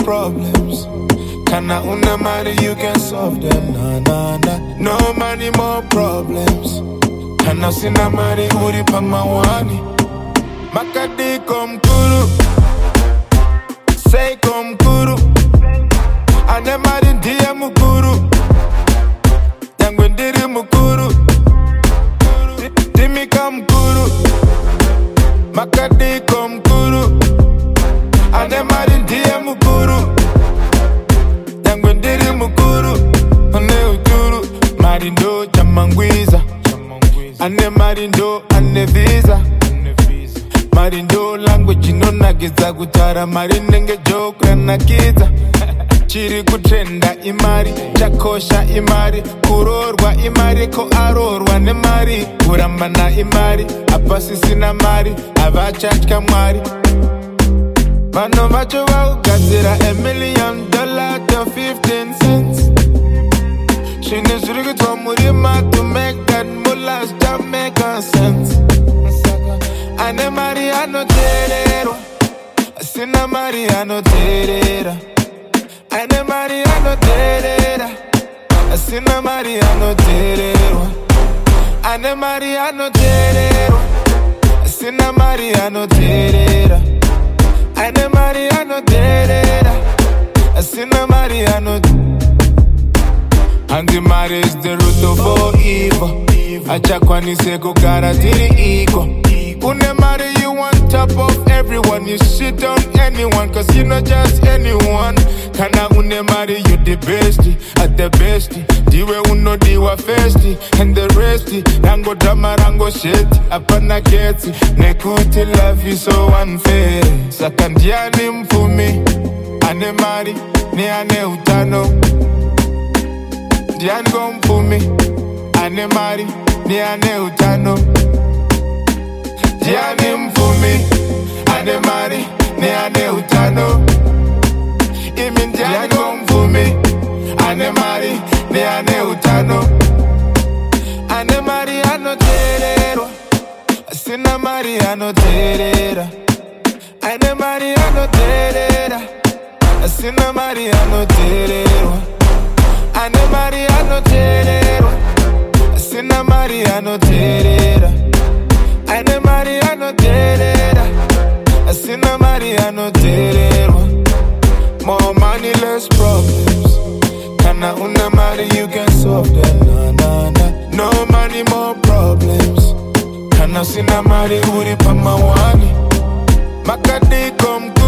problems. Kana una money, you can solve them. Nah, nah, nah. No money, more problems. Kana sina money, uri pang mawani. Makadi kom kuru, say kom kuru. Ane mari ndiye mukuru, yangwe ndiri mukuru. Timi kom kuru, makadi kom kuru. Ane mari ndiye mukuru, yangwe ndiri mukuru. Ane uturu, marindo chamangwiza. Ane marindo, ane visa. Marindo language inonagiza kutara marinenge joke nakiza. Chiri kutrenda imari, chakosha imari. Kurorwa imari ko arorwa ne mari. Kurambana imari, apasi sina mari. Avachachka mwari. Vano vacho vaugadzira $1 million to 15 cents. Shine zviri kuitwa murima to make that mullah stop making sense. Ane mari anotererwa, sina mari anoterera. Ane mari anoterera, sina mari anotererwa. Ane mari anotererwa, sina mari anoterera. Ane mari anoterera, sina mari anoterera. And the marriage is the root of all evil. Achakwanise kugara tiri iko. Une marry you on top of everyone. You shit on anyone, cause you're not just anyone. Kana une marry you the bestie, at the bestie. Diwe uno diwa festy, and the resty. Rango drama, rango shit, apana keti. Nekuti love you so unfair. Sakandiani mfumi, ane marry, ni ane utano. Diani go mfumi, ane marry, ni ane utano. Diani mfumi, ane mari, ni ane utano. Imin diani go mfumi, ane mari, ni ane utano. Ane mari anotererwa, sina mari anoterera. Ane mari anoterera, sina mari anotererwa. Ane mari anotererwa, sina mari anoterera. Ane mari anoterera, sina mari anotererwa. More money, less problems. Kana una mari, you can solve them. Nah, nah, nah. No money, more problems. Kana sina mari, uri pang mawani. Makadi kom